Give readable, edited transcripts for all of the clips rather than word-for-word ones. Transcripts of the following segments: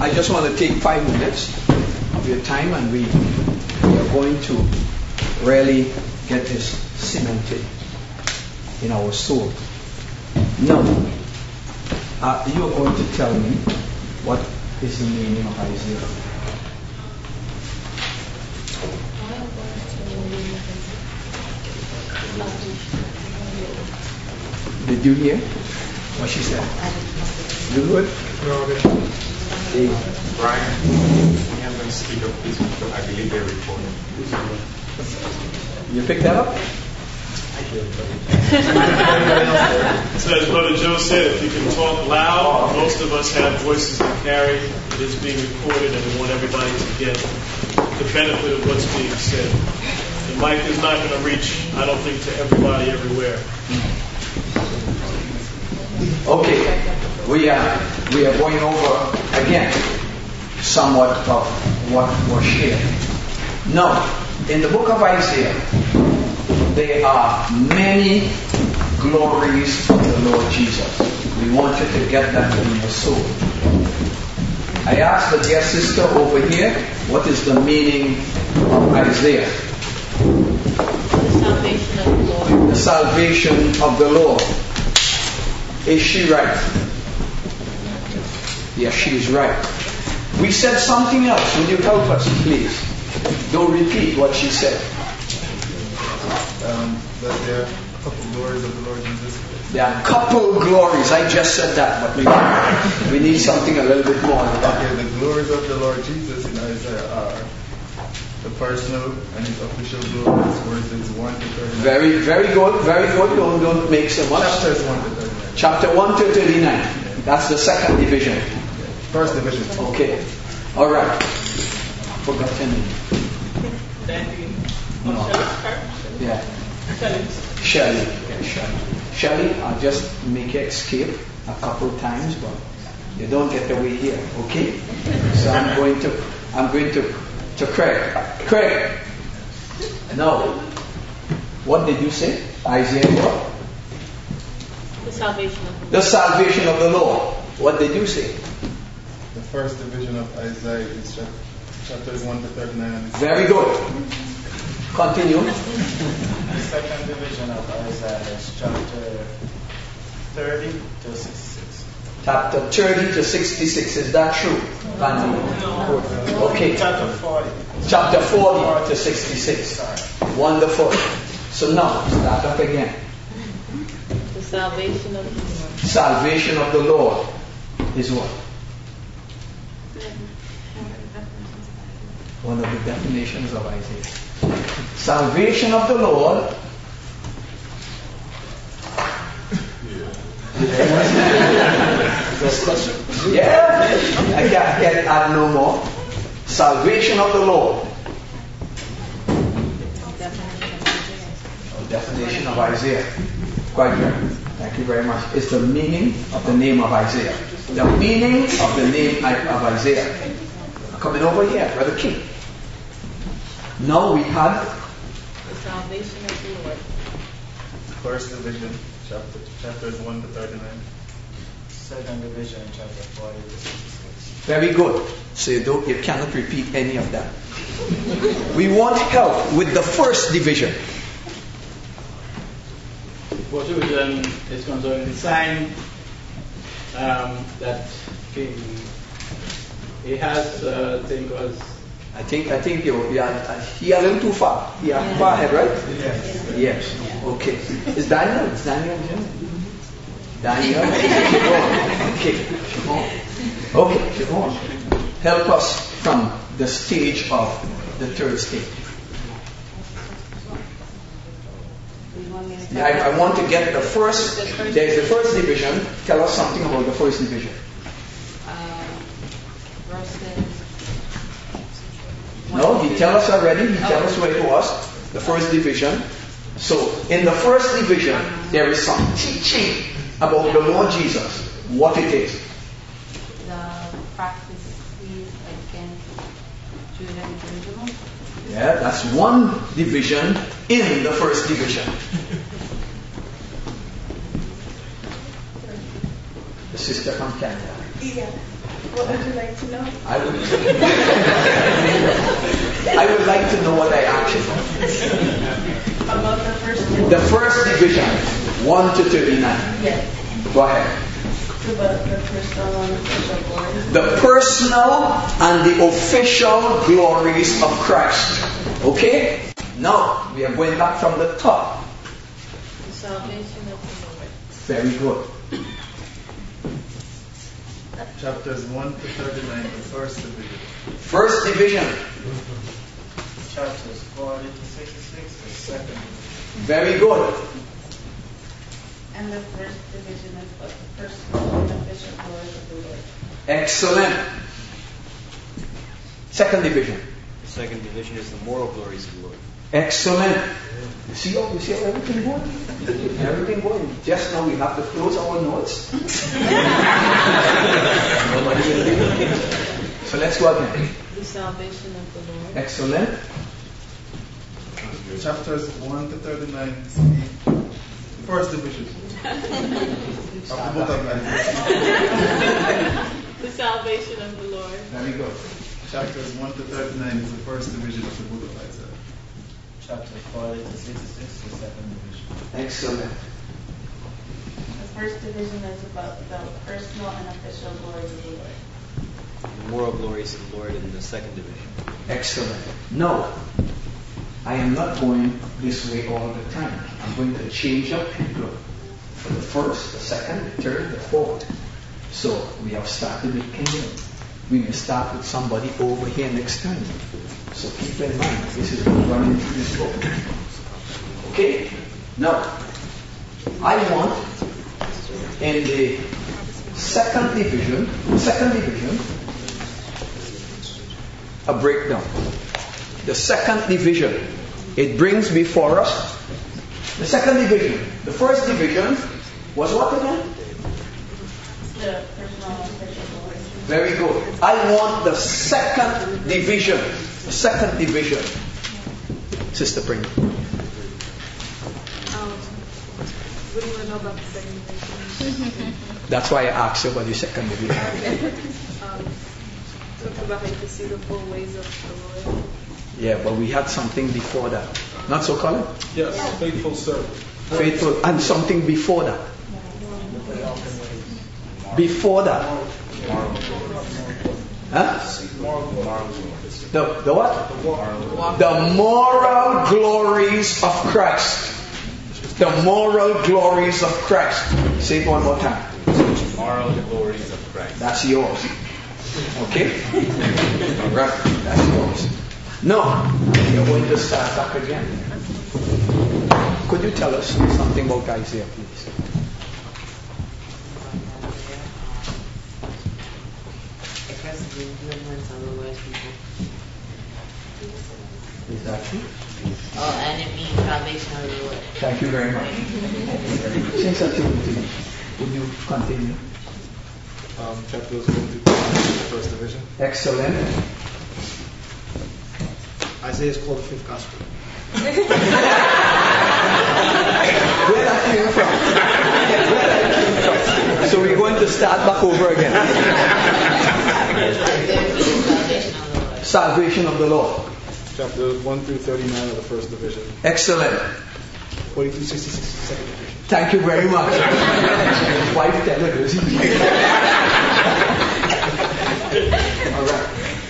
I just want to take 5 minutes of your time, and we are going to really get this cemented in our soul. Now, you are going to tell me what is the meaning of Isaiah. Did you hear what she said? You good? Brian, I'm going to speak up this because I believe they're recording. You picked that up? So as Brother Joe said, if you can talk loud, most of us have voices to carry. It is being recorded, and we want everybody to get the benefit of what's being said. The mic is not going to reach, I don't think, to everybody everywhere. Okay, we are going over again somewhat of what was shared. Now, in the book of Isaiah, there are many glories of the Lord Jesus. We want you to get that in your soul. I asked the dear sister over here, what is the meaning of Isaiah? The salvation of the Lord. The salvation of the Lord. Is she right? Yes, she is right. We said something else. Will you help us, please? Don't repeat what she said. That there are a couple glories of the Lord Jesus Christ. There are a couple glories. I just said that, but we need something a little bit more. Okay, the glories of the Lord Jesus in Isaiah are the personal and his official glories, verses 1 to 39. Very, very good, very good. Don't make so much. Chapters 1 to 39. Chapter 1 to 39. That's the second division. First division. Okay. All right. Forgot your name. No. Yeah. Shelley. Shelley, I'll just make you escape a couple times, but you don't get away here, okay? So I'm going to Craig. Craig. No. What did you say? Isaiah what? The salvation of the Lord. The salvation of the Lord. What did you say? The first division of Isaiah is chapters 1 to 39. Very good. Continue. The second division of Isaiah is chapter 30 to 66. Chapter 30 to 66. Is that true? No. Okay. Chapter 40. Chapter 40 to 66. Wonderful. So now, start up again. The salvation of the Lord. Salvation of the Lord is what? One of the definitions of Isaiah. Salvation of the Lord. Yeah, I can't add no more. Salvation of the Lord. Definition of Isaiah. Quite right. Thank you very much. It's the meaning of the name of Isaiah. The meaning of the name of Isaiah. Coming over here, Brother King. Now we had The salvation of the Lord. First division, chapters 1 to 39. Second division, chapter 40 to 66. very good. So you cannot repeat any of that. We want help with the first division. First division is concerning the sign that King Ahaz was. I think you are a little too far. You are far ahead, right? Yes. Okay. Is Daniel? Is Daniel here? Daniel? Okay. Okay. Help us from the stage of the third stage. I want to get the first. There's the first division. Tell us something about the first division. No, he tell us already. He tell us where it was. The first division. So, in the first division, there is some teaching about the Lord Jesus. What it is. The practices against Judah and Jerusalem. Yeah, that's one division in the first division. The sister from Canada. Yeah. What would you like to know? I would like to know what I asked you. About the first one? The first division, 1 to 39. Yes. Go ahead. About the personal and official glories. The personal and the official glories of Christ. Okay? Now, we are going back from the top. The salvation of the Lord. Very good. Chapters 1 to 39, the first division. First division. Chapters 40 to 66, the second division. Very good. And the first division is about the personal and official glories of the Lord. Excellent. Second division. The second division is the moral glories of the Lord. Excellent. You see how everything going? Everything going. Just now we have to close our notes. Nobody will do it. So let's go again. The salvation of the Lord. Excellent. Chapters 1 to 39, the first division. Of the book of Isaiah. The salvation of the Lord. Very good. Chapters 1 to 39 is the first division of the book of Isaiah. Chapters 40 to 66, the second division. Excellent. The first division is about the personal and official glories of the Lord. The moral glories of the Lord in the second division. Excellent. No, I am not going this way all the time. I'm going to change up people for the first, the second, the third, the fourth. So we have started with kingdom. We may start with somebody over here next time. So keep in mind, this is running through this book. Okay? Now, I want in the second division, a breakdown. The second division, it brings before us the second division. The first division was what again? The personal and official glories. Very good. I want the second division. The second division. Sister Pringle. What do you want to know about the second division? That's why I asked you about the second division. Talk about how you can see the full ways of the Lord. Yeah, but we had something before that. Not so, Colin? Yes, faithful servant. Faithful, and something before that. Before that. Huh? The what? The moral glories of Christ. The moral glories of Christ. Say it one more time. Moral glories of Christ. That's yours. Okay? Alright, that's yours. No, you're going to start back again. Could you tell us something about Isaiah, please? Is that true? Oh, and it means salvation of the Lord. Thank you very much. Since I told you, would you continue? Chapters 1 to 2, the first division. Excellent. Isaiah is called the fifth gospel. Where that came from? So we're going to start back over again. Salvation of the Lord. Chapters 1 through 39 of the first division. Excellent. 40 through 66 of the second division. Thank you very much. Wife television. All right.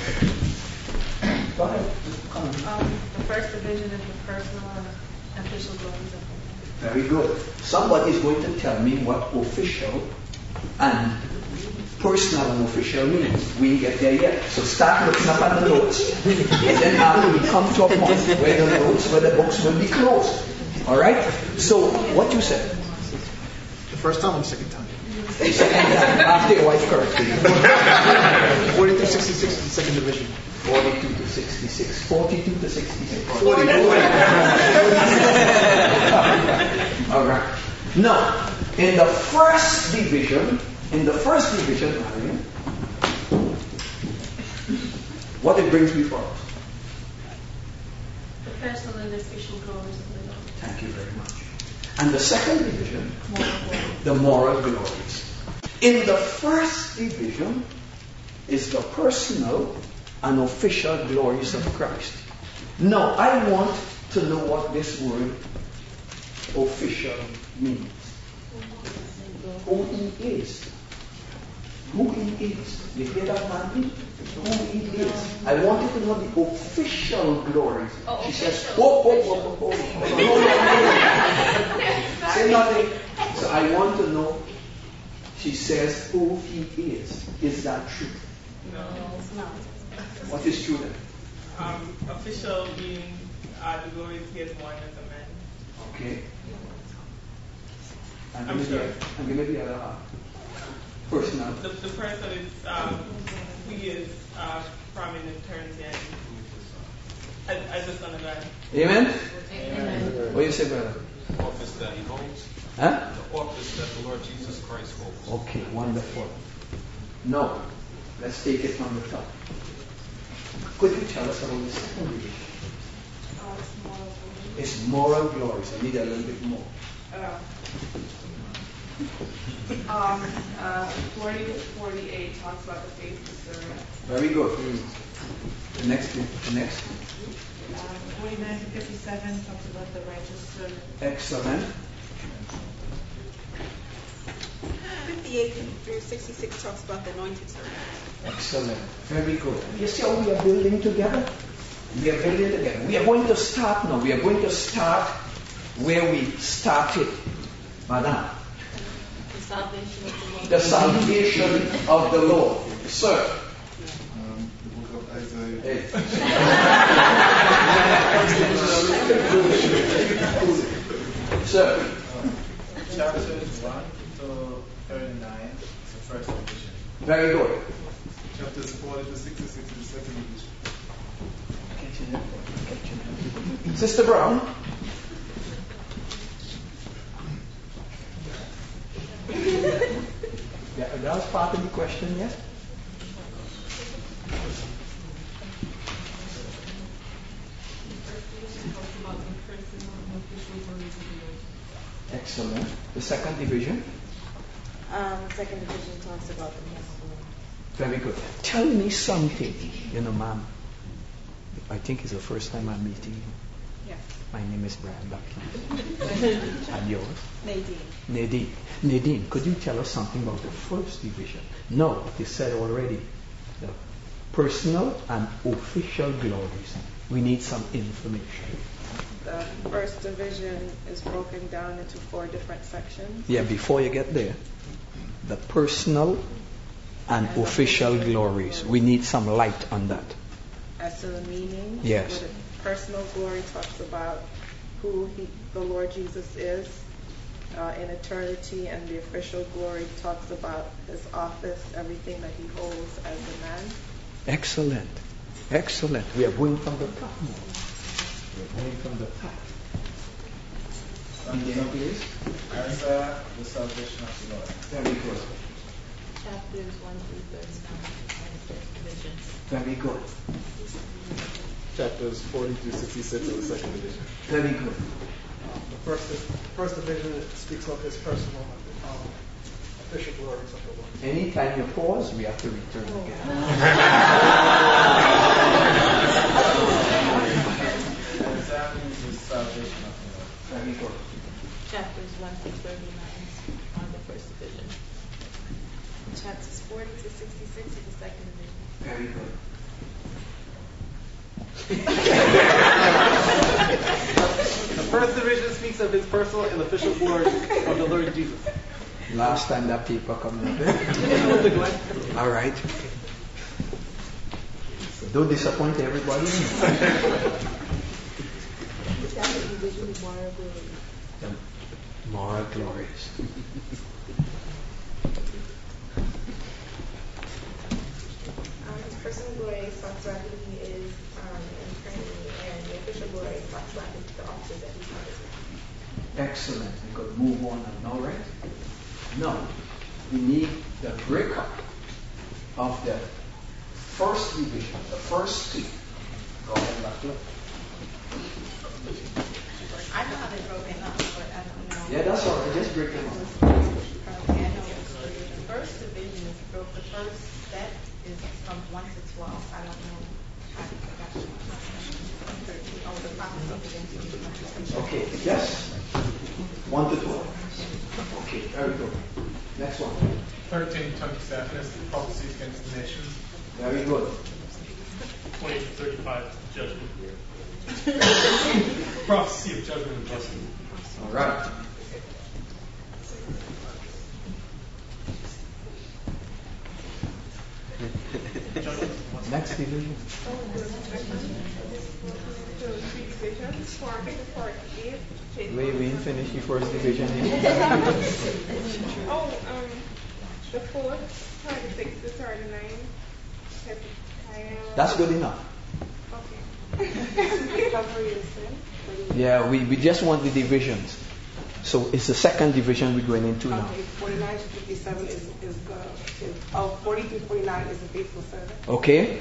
Go ahead. The first division is the personal and official glories of the Lord. Very good. Somebody is going to tell me what official and personal and official means. We ain't get there yet. So start looking up at the notes. And then after we come to a point where the books will be closed. Alright? So, what you said? The first time or the second time? The second time. After your wife corrected you. 40 through 66 of the second division. 42 to 66. 42 to 66. 40. Alright. Now, in the first division, Marion, what it brings before us? The personal and official glories of the Lord. Thank you very much. And the second division, the moral glories. In the first division is the personal and official glories of Christ. Now, I want to know what this word official means. Who he is. Who he is. You hear that, man? Who he is. I wanted to know the official glories. She says, oh. Say nothing. So I want to know. She says who he is. Is that true? No, it's not. What is true then? Official meaning the glories he has won as a man. Okay. And I'm sure. give me the other half. Personal. The person is who he is from in eternity and as the Son of God. Amen? Amen. What do you say, brother? The office that he holds. Huh? The office that the Lord Jesus Christ holds. Okay, wonderful. No. Let's take it from the top. Could you tell us about the second division? It's moral glories. I need a little bit more. 40 to 48 talks about the faith of servant. Very good. The next. 49 to 57 talks about the righteous servant. Excellent. 58 through 66 talks about the anointed servant. Excellent. Very good. You see how we are building together? We are building together. We are going to start now. We are going to start where we started. Madam. The salvation of the Lord. The salvation of the Lord. Sir. The book of Isaiah. Hey. Sir. Chapters 1 to 39 is the first division. Very good. Chapters 40 to 66 is the second division. Sister Brown. Yeah, that was part of the question, yes? Excellent. The second division? Second division talks about the Muslim. Very good. Tell me something. Ma'am, I think it's the first time I'm meeting you. Yes. My name is Brian Buckley. And yours? Nadine. Nadine, could you tell us something about the first division? No, it is said already. The personal and official glories. We need some information. The first division is broken down into 4 different sections. Yeah, before you get there, the personal and official glories. We need some light on that. As to the meaning, Yes. the personal glory talks about who the Lord Jesus is in eternity, and the official glory talks about his office, everything that he holds as a man. Excellent. Excellent. We are going from the top now. We are going from the top. Again, please. Isaiah, the salvation of the Lord. Very good. Chapters 1 through 39 are the first division. Very good. Chapters 40 through 66 of the second division. Very good. The first division speaks of his personal official glories of the Lord. Anytime you pause, we have to return again. Examines the salvation of the Lord. Very good. Chapters 1 through 39 are the first division. Chapters 40 to 66 is the second division. Very good. The first division speaks of his personal and official glory of the Lord Jesus. Last time that paper coming up. All right. Don't disappoint everybody. The moral glories. His personal glory talks about who he is in eternity, and the official glory talks about the offices that he holds. Excellent. We could move on now, right? No. We need the breakup of the first division, the first two. Go ahead, Buckler. I know how they're broken up, but I don't know. Yeah, that's all right. Just break them up. Okay, I know the first division is broke. The first set is from 1 to 12. I don't know how to put that. 13. Oh, the prophecy. Okay, yes. 1 to 12. Okay, very good. Next one. 13:27 is the prophecies against the nations. Very good. 20 to 35, judgment. Prophecy of judgment and blessing. All right. Next division. We didn't finish the first division. The fourth, 26 to 39. That's good enough. Okay. Yeah, we just want the divisions. So it's the second division we're going into now. Okay, 49 to 57 is 40 to 49 is the faithful servant. Okay?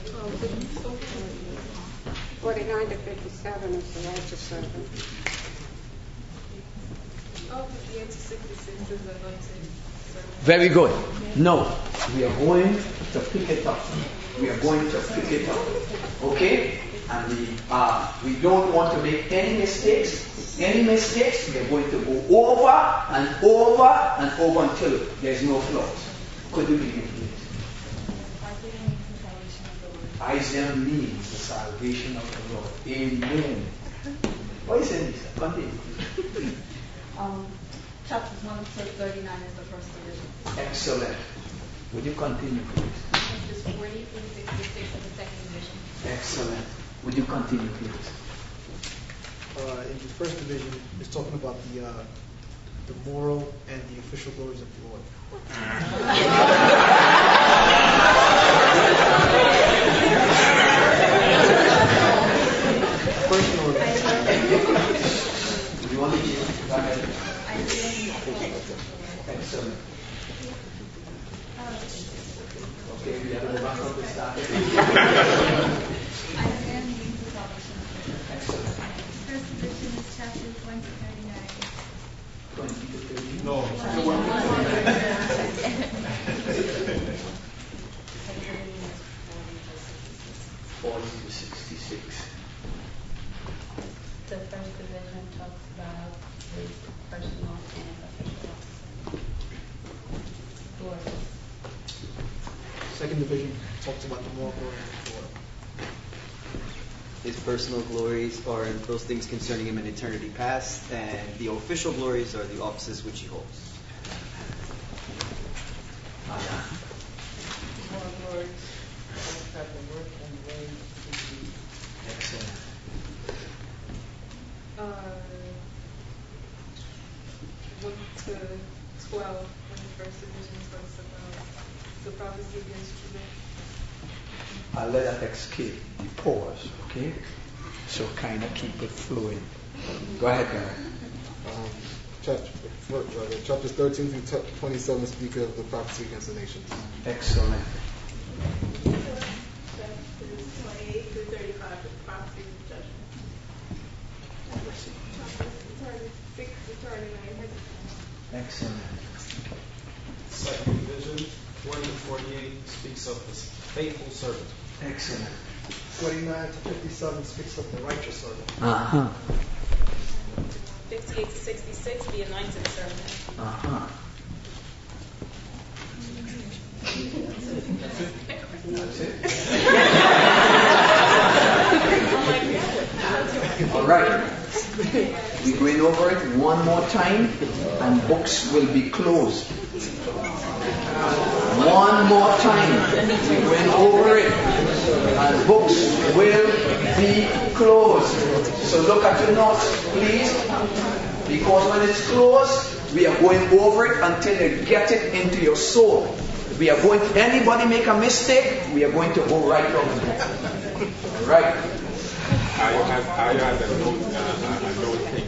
49 to 57 is the righteous servant. 58 to 66 is the anointed servant. Very good. No, we are going to pick it up. We are going to pick it up. Okay? And we don't want to make any mistakes. Any mistakes, we are going to go over and over and over until there's no flaws. Could you begin, please? Isaiah means the salvation of the Lord. Amen. What is in this? Continue. Chapters 1 to 39 is the first division. Excellent. Would you continue, please? Chapters 40 through 66 is the second division. Excellent. Would you continue, please? In the first division, it's talking about the moral and the official glories of the Lord. Personal. You want to go ahead? Excellent. Okay, we have to go back from the start. Isaiah means the salvation of the Lord. Excellent. First division is chapters 1 to 39. 20 to 30. No. 40 to 66. The first division talks about his personal and official glory. Second division talks about the moral glory of the Lord. His personal glories are those things concerning him in eternity past, and the official glories are the offices which he holds. Moral glory. Excellent. 1 to 12 in the first division talks about the prophecy against Judah. I'll let that escape the pause, okay? So kind of keep it flowing. Go ahead, Gary. Chapters 13 through 27 speak of the prophecy against the nations. Excellent. Chapters 28 to 35 is prophecy of judgment. Chapters 36 to 39 has Excellent. Second division, 40 to 48 speaks of the faithful servant. Excellent. 49 to 57 speaks of the righteous servant. 58 to 66, the anointed servant. That's it. All right. We're going over it one more time, and books will be closed. One more time. We're going over it, and books will be closed. So look at your notes, please, because when it's closed, we are going over it until you get it into your soul. We are going. Anybody make a mistake, we are going to go right over there. All right. I have a note thing.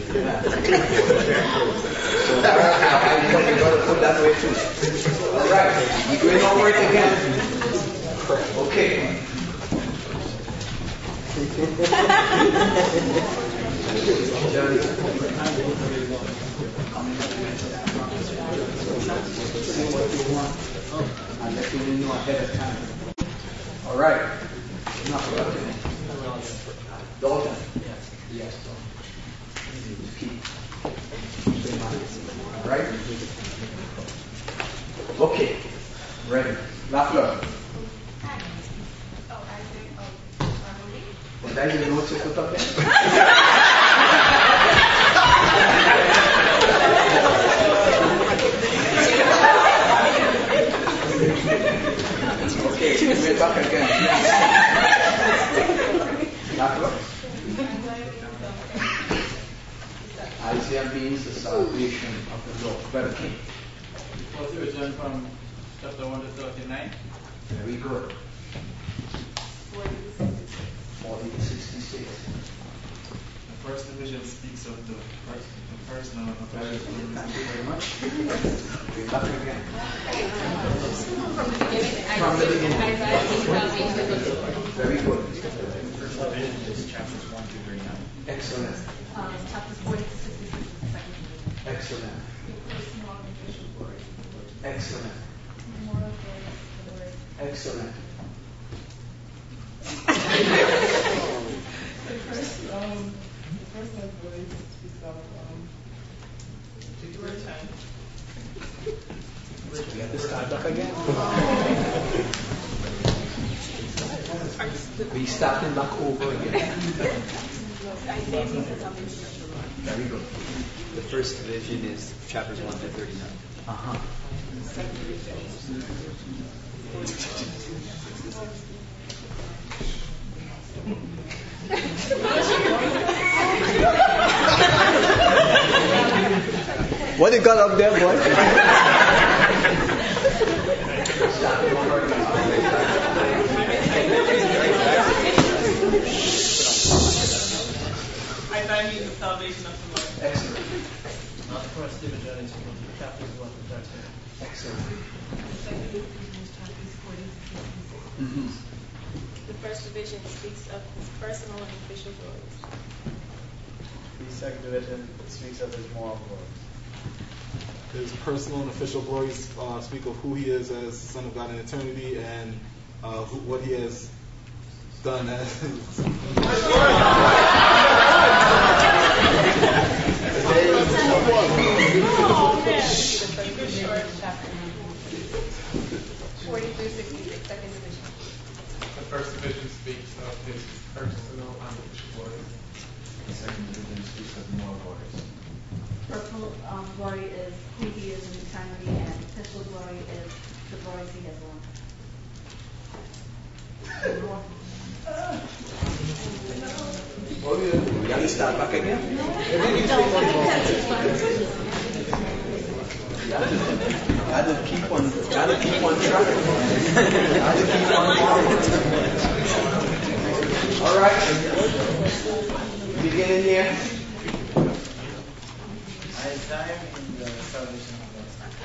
So we're going to put that way too. All right. We're going over it again. Okay. See what you want. I'm letting you know ahead of time. All right. Now, Dalton. Yes. Keep in mind. All right. Okay. Ready. Lafleur. Well, that you know what you put up there? Okay, we're back again. Lafleur. Isaiah means the salvation of the Lord. Very key. First division from chapter 1 to 39. Very good. 40 to 66. The first division speaks of the personal and Thank you official. very much. We're back again. From the beginning. Very good. First division is chapters 1 to 39. Excellent. Chapters 40 to 66 is the second division. Excellent. Personal and official glory. Excellent. Moral glory of the Lord. Excellent. The first glory speaks of We have to start back again. We starting back over again. Very good. The first division is chapters 1 to 39. Uh-huh. What you got up there, boy? Isaiah means the salvation of the Lord. Excellent. First division is from chapters 1 to 13. Excellent. The second division is chapters 40 to 66. Mm-hmm. The first division speaks of his personal and official glories. The second division speaks of his moral glory. His personal and official glories speak of who he is as Son of God in eternity and what he has done as. Chapter 40 through 66, second division. The first division speaks of his personal and official glory. The second division speaks of moral glories. Personal glory is who he is in eternity, and official glory is the glories he has won. We got to start back again. Gotta keep on track. Gotta keep on monitoring. All right. Beginning here. Isaiah means the salvation of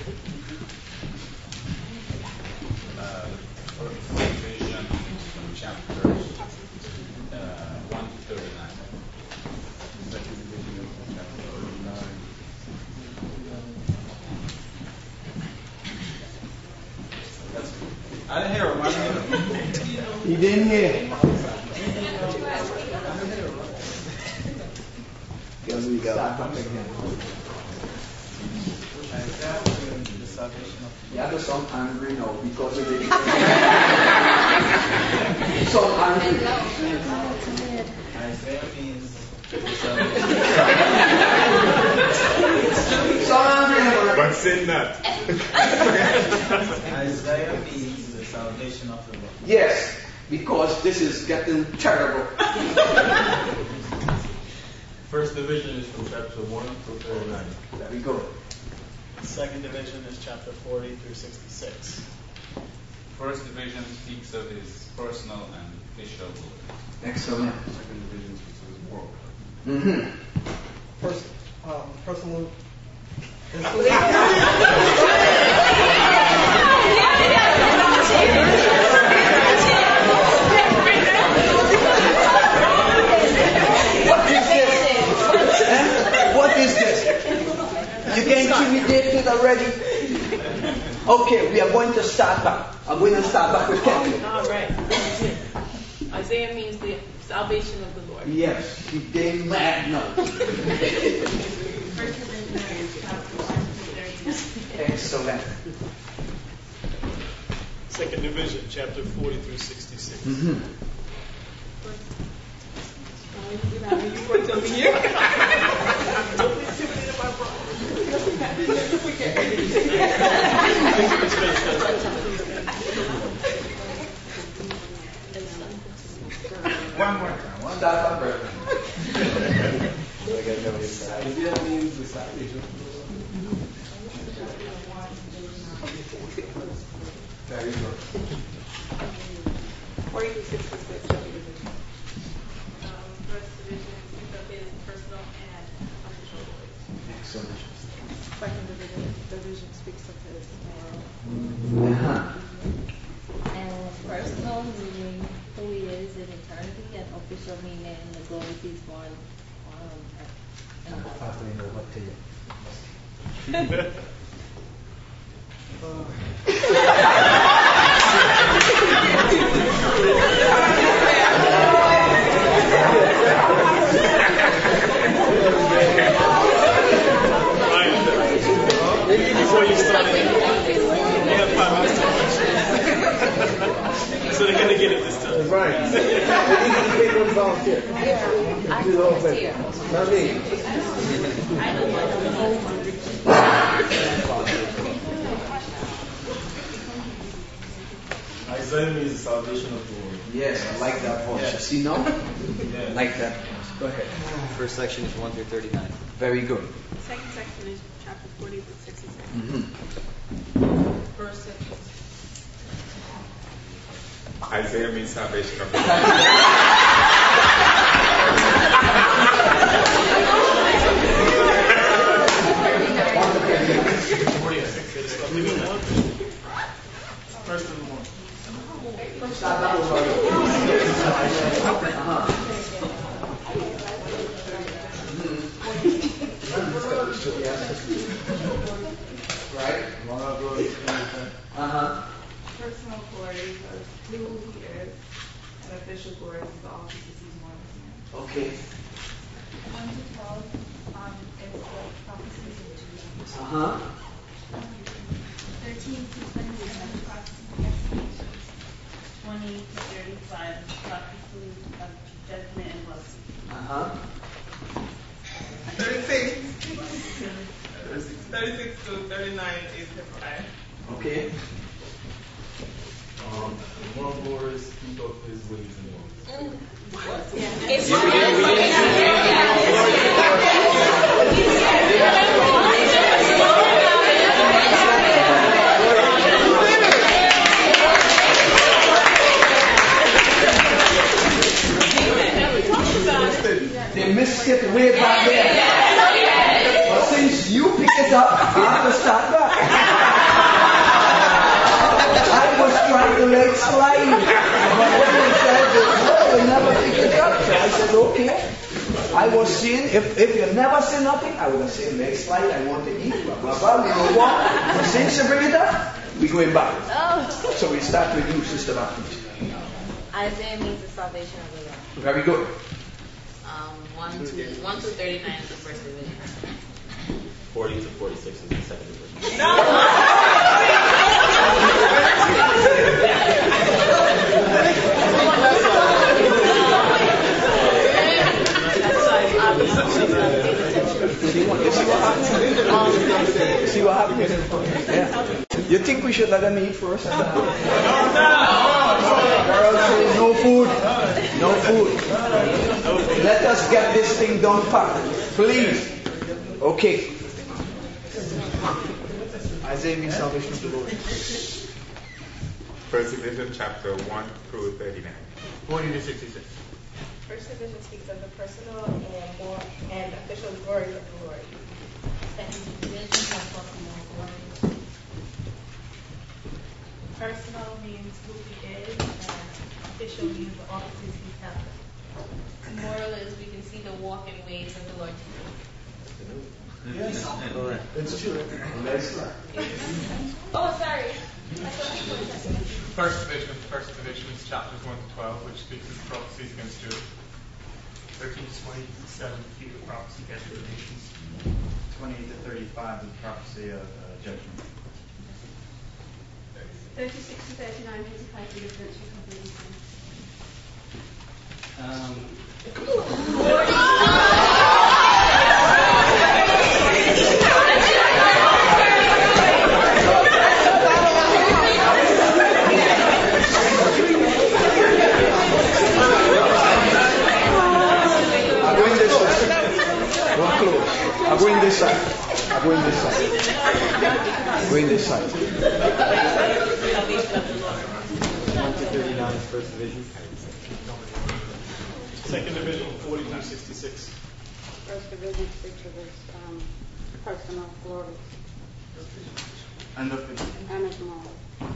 the Lord. First division from chapters 1 to 39. Second division is chapter 39. I didn't hear him. He didn't hear. Because we got back again. Isaiah means the salvation of the Yeah, some angry now because of it. So angry. Isaiah means the salvation. So angry. But sin not. Isaiah means the salvation of the Lord. Yes, because this is getting terrible. First division is from chapter 1 to 39. Very good. Second division is chapter 40 through 66. First division speaks of his personal and official glory. Excellent. Second division speaks of his moral Mm-hmm. glory. Personal. What is this? You get intimidated already? Okay, we are going to start back. I'm going to start back with Kevin. All right. Isaiah means the salvation of the Lord. Yes, they mad now. Excellent. Second division, chapter 40 through 66. Mm-hmm. One more time. One Start back, brother. Isaiah means the salvation. Very good. 40 to 66. First division speaks of his personal and official glories. Excellent. Second division speaks of his moral. Uh-huh. And personal meaning who he is in eternity, and official meaning the glories he's won on earth. Before you start, they have 5 minutes to question. So they're going to get it this time. Right. You can take one volunteer. I Do the whole thing. volunteer. Not me. I don't want to know. Isaiah means the salvation of the Lord. Yes, I like that voice. Yeah. You see now? Like that voice. Go ahead. First section is 1 through 39. Very good. Second section is chapter 40 to 66. Mm-hmm. Verse 6. Isaiah means salvation of the First of all. Right? Uh-huh. Personal glories of who he is, and official glories of the offices he's won. Okay. 1 to 12 is the prophecies of Jesus. Uh-huh. 13 to 20 is the prophecy of explanations. 20 to 35 prophecy of judgment and blessing. Uh-huh. 36 to 39 is the pride. Okay. The moral glories speak of his ways and laws. They missed it way back there. But since you picked it up, I have to start back. I was trying to let it slide. But when they said they never picked it up, so I said, okay. I was saying, if you never say nothing, I would have said, let it slide, I want to eat, blah, blah, blah, we go on. But since you bring it up, we're going back. So we start with you, Sister Baptiste. Isaiah means the salvation of the Lord. Very good. 1 to 39 is the first division. 40 to 46 is the second division. See what happens? Yeah. You think we should let them eat first? Girls say no food. No food. Let us get this thing done fast. Please. Okay. Isaiah means salvation of the Lord. First division, chapter 1 through 39. 40 to 66. First division speaks of the personal and official glories of the Lord. Second division has more glory. Personal means who he is, and official means the offices he's held. The moral is we can see the walk and ways of the Lord Jesus. Yes. It's true. Let's Oh, sorry. First division is chapters 1 to 12, which speaks of prophecies against Judah. 13 to 27, few of prophecy against the nations. 28 to 35, the prophecy of judgment. 36 to 39, Hezekiah deliverance from completion. I'll go in this side. I'll go in this side. Go in this side. 1 to 39 is first division. Second division, 40 through 66. First division picture is personal glory And the and its moral.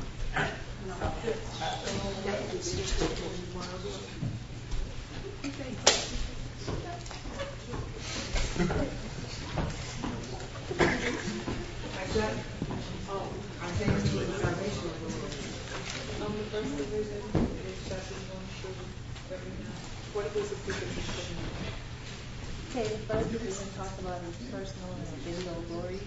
The first division is chapters 1 through 39. What is the secret? Okay, the first division talks about his personal and official glories.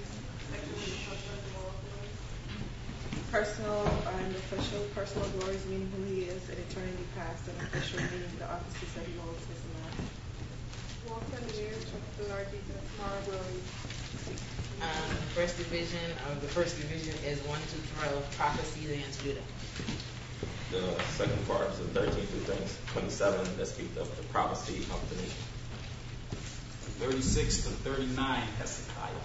Personal and official. Personal glories meaning who he is in eternity past, and official meaning the offices that he holds his life. Walk on the years of the Lord Jesus, moral glories. The first division is 1 to 12, prophecies against Judah. The second part is the 13 to 27 that speaks of the prophecy of the nation. 36 to 39, Hezekiah.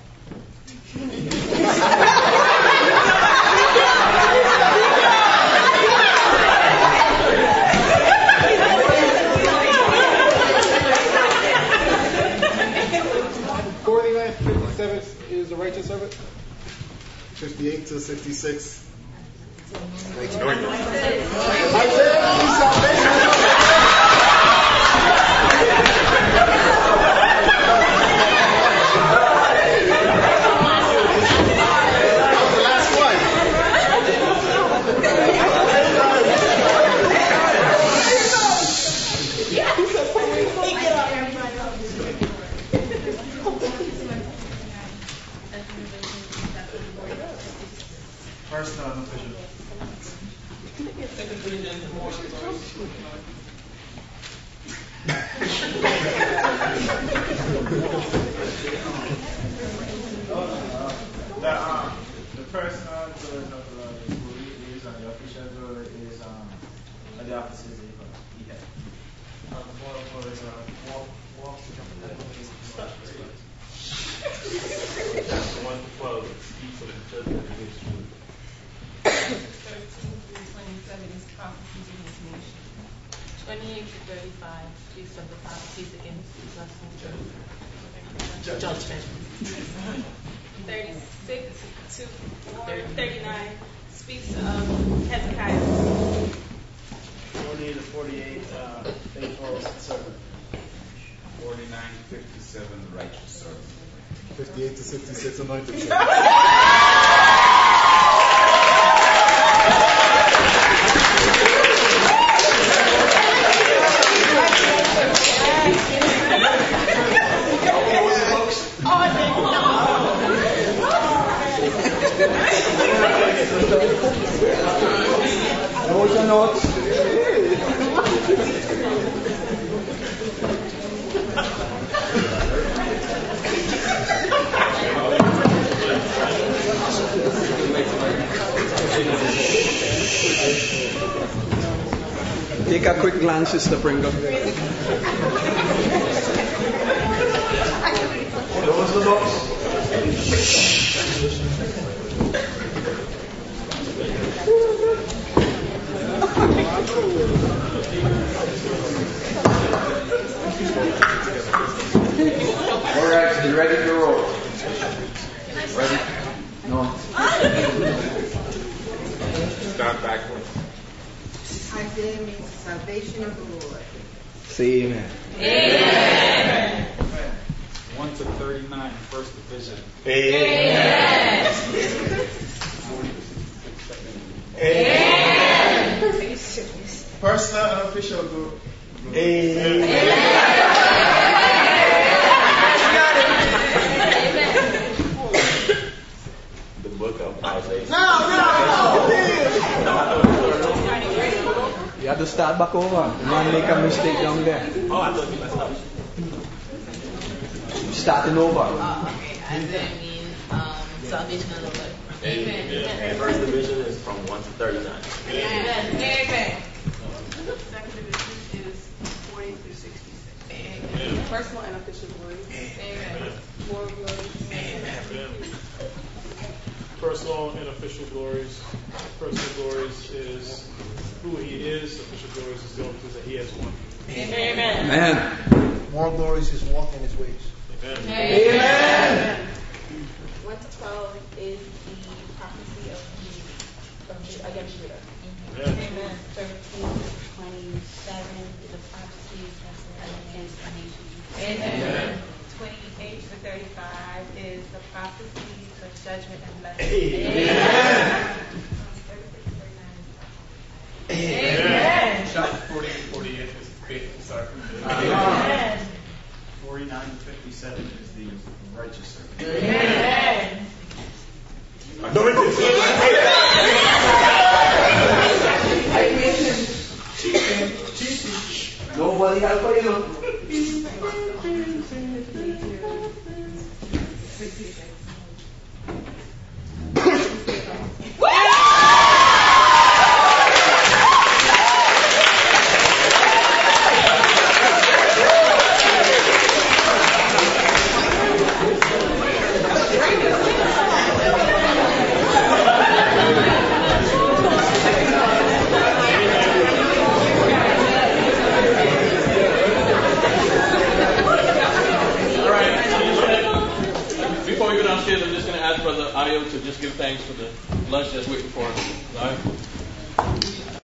Is the righteous servant. 58 to 66. Personal and official. The personal glory of the Lord is who he is, and the official glory is the offices he had. The moral glory is walk to the Chapter 1 to 12 speaks of the judgment against Judah. 13 through 27 is prophecies against nations. 28 to 35 speaks of the prophecies against Judgment. 36 to 39 speaks of Hezekiah. 40 to 48, faithful servant. 49 to 57, righteous servant. 58 to 66, anointed servant. Those are notes. Take a quick glance, Sister Pringle. Those are the notes. All right, you ready to roll? Ready? No. Start backwards. Isaiah means salvation of the Lord. Say amen. Amen. 1 to 39, first division. Amen. personal and official glory. The book of Isaiah. You have to start back over. You might make a mistake down there. Oh, I thought you messed up. Starting over. Okay. Isaiah means salvation of the Lord. Amen. First division is from 1 to 39. Amen. Second division is 40 through 66. Amen. Personal and official glories. Amen. Moral glories. Amen. Personal and official glories. Personal glories is who he is. Official glories is the office that he has won. Amen. Amen. Moral glories is walk in his ways. Amen. Amen. 1 to 12 is the prophecy of against Judah. Amen. 13 to 27 is the prophecy against the nation. Amen. 28 to 35 is the prophecy of judgment and blessing. Amen. 36 to 39 is Amen. Chapter 40 and 48 is faithful sacrifice. Amen. 49 to 57 is the righteous servant. Amen. Nobody help you. Before we go downstairs, I'm just going to ask Brother Ayo to just give thanks for the lunch that's waiting for us. All right?